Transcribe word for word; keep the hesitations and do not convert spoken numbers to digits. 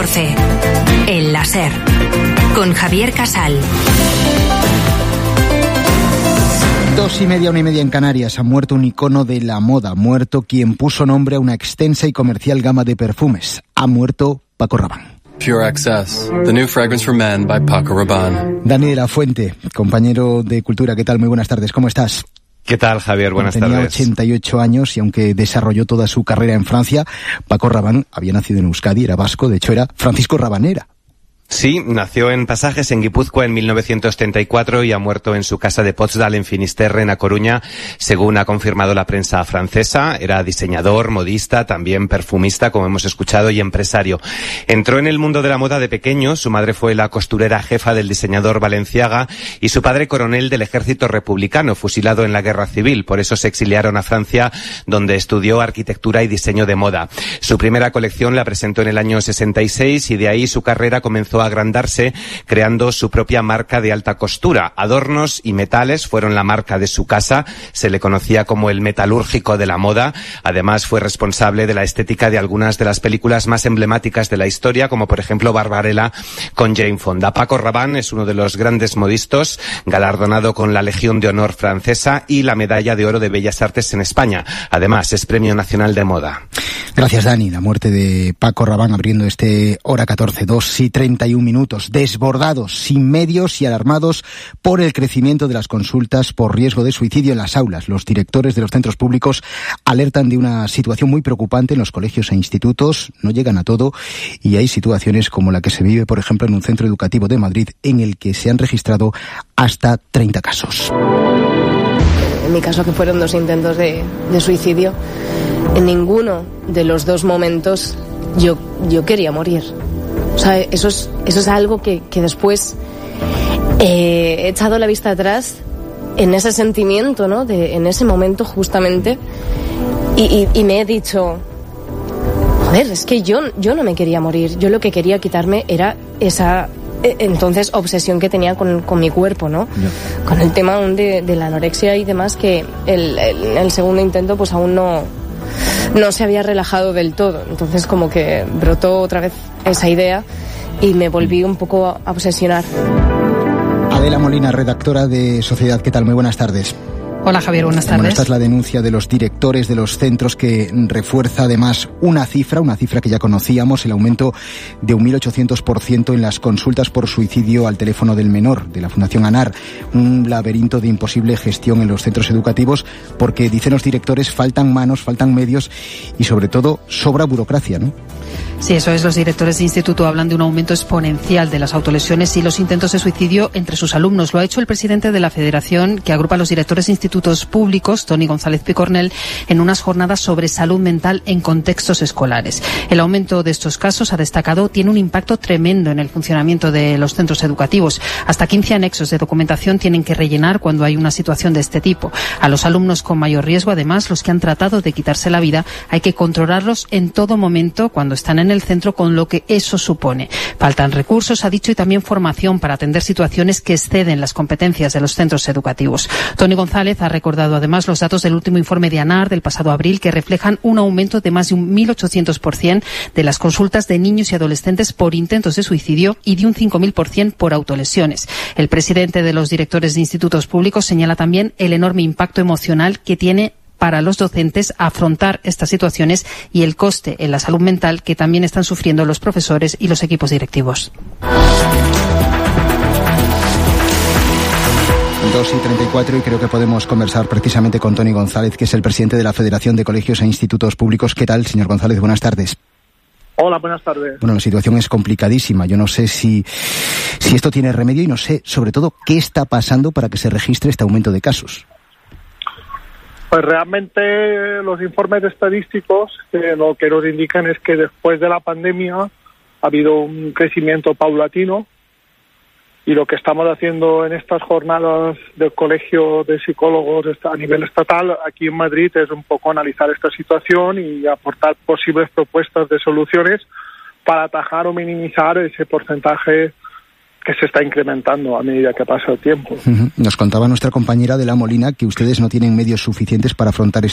catorce. El láser. Con Javier Casal. Dos y media, una y media en Canarias. Ha muerto un icono de la moda. Ha muerto quien puso nombre a una extensa y comercial gama de perfumes. Ha muerto Paco Rabanne. Pure Excess, the new fragrance for men by Paco Rabanne. Dani de la Fuente, compañero de Cultura, ¿qué tal? Muy buenas tardes, ¿cómo estás? ¿Qué tal, Javier? Buenas Tenía tardes. Tenía ochenta y ocho años y aunque desarrolló toda su carrera en Francia, Paco Rabanne había nacido en Euskadi, era vasco, de hecho era Francisco Rabanera. Sí, nació en Pasajes, en Guipúzcoa, en mil novecientos treinta y cuatro y ha muerto en su casa de Potsdam, en Finisterre, en A Coruña, según ha confirmado la prensa francesa. Era diseñador, modista, también perfumista, como hemos escuchado, y empresario. Entró en el mundo de la moda de pequeño. Su madre fue la costurera jefa del diseñador Balenciaga y su padre coronel del ejército republicano, fusilado en la guerra civil. Por eso se exiliaron a Francia, donde estudió arquitectura y diseño de moda. Su primera colección la presentó en el año sesenta y seis y de ahí su carrera comenzó a agrandarse, creando su propia marca de alta costura. Adornos y metales fueron la marca de su casa. Se le conocía como el metalúrgico de la moda. Además, fue responsable de la estética de algunas de las películas más emblemáticas de la historia, como por ejemplo Barbarella con Jane Fonda. Paco Rabanne es uno de los grandes modistas, galardonado con la Legión de Honor francesa y la Medalla de Oro de Bellas Artes en España. Además, es Premio Nacional de Moda. Gracias, Dani. La muerte de Paco Rabanne abriendo este Hora catorce, dos y treinta y un minutos. Desbordados, sin medios y alarmados por el crecimiento de las consultas por riesgo de suicidio en las aulas. Los directores de los centros públicos alertan de una situación muy preocupante en los colegios e institutos. No llegan a todo y hay situaciones como la que se vive, por ejemplo, en un centro educativo de Madrid en el que se han registrado hasta treinta casos. En mi caso, que fueron dos intentos de, de suicidio, en ninguno de los dos momentos yo, yo quería morir. O sea, eso es, eso es algo que, que después eh, he echado la vista atrás en ese sentimiento, ¿no? De, en ese momento justamente, y, y, y me he dicho, joder, es que yo, yo no me quería morir. Yo lo que quería quitarme era esa... entonces obsesión que tenía con, con mi cuerpo, ¿no? Yeah. Con el tema aún de, de la anorexia y demás, que el, el, el segundo intento pues aún no, no se había relajado del todo. Entonces como que brotó otra vez esa idea y me volví un poco a obsesionar. Adela Molina, redactora de Sociedad, ¿qué tal? Muy buenas tardes. Hola, Javier, buenas tardes. Bueno, esta es la denuncia de los directores de los centros, que refuerza además una cifra, una cifra que ya conocíamos, el aumento de un mil ochocientos por ciento en las consultas por suicidio al teléfono del menor, de la Fundación ANAR. Un laberinto de imposible gestión en los centros educativos porque, dicen los directores, faltan manos, faltan medios y sobre todo sobra burocracia, ¿no? Sí, eso es. Los directores de instituto hablan de un aumento exponencial de las autolesiones y los intentos de suicidio entre sus alumnos. Lo ha hecho el presidente de la Federación, que agrupa a los directores de institutos públicos, Toni González Picornell, en unas jornadas sobre salud mental en contextos escolares. El aumento de estos casos, ha destacado, tiene un impacto tremendo en el funcionamiento de los centros educativos. Hasta quince anexos de documentación tienen que rellenar cuando hay una situación de este tipo. A los alumnos con mayor riesgo, además, los que han tratado de quitarse la vida, hay que controlarlos en todo momento cuando están en el centro, con lo que eso supone. Faltan recursos, ha dicho, y también formación para atender situaciones que exceden las competencias de los centros educativos. Toni González ha recordado además los datos del último informe de ANAR del pasado abril, que reflejan un aumento de más de un mil ochocientos por ciento de las consultas de niños y adolescentes por intentos de suicidio y de un cinco mil por ciento por autolesiones. El presidente de los directores de institutos públicos señala también el enorme impacto emocional que tiene para los docentes afrontar estas situaciones y el coste en la salud mental que también están sufriendo los profesores y los equipos directivos. dos y treinta y cuatro y creo que podemos conversar precisamente con Toni González, que es el presidente de la Federación de Colegios e Institutos Públicos. ¿Qué tal, señor González? Buenas tardes. Hola, buenas tardes. Bueno, la situación es complicadísima. Yo no sé si, si esto tiene remedio y no sé, sobre todo, qué está pasando para que se registre este aumento de casos. Pues realmente los informes estadísticos eh, lo que nos indican es que después de la pandemia ha habido un crecimiento paulatino, y lo que estamos haciendo en estas jornadas del Colegio de Psicólogos a nivel estatal aquí en Madrid es un poco analizar esta situación y aportar posibles propuestas de soluciones para atajar o minimizar ese porcentaje que se está incrementando a medida que pasa el tiempo. Uh-huh. Nos contaba nuestra compañera Adela Molina que ustedes no tienen medios suficientes para afrontar